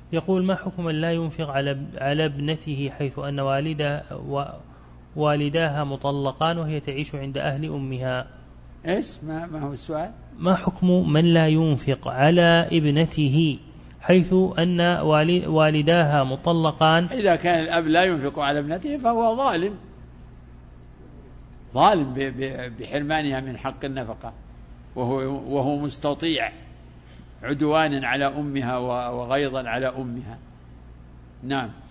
يقول: ما حكم من لا ينفق على ابنته حيث أن والداها مطلقان وهي تعيش عند أهل أمها؟ إيش ما هو السؤال؟ ما حكم من لا ينفق على ابنته حيث أن والداها مطلقان؟ إذا كان الأب لا ينفق على ابنته فهو ظالم بحرمانها من حق النفقة، وهو مستطيع عدوانا على أمها وغيظا على أمها. نعم.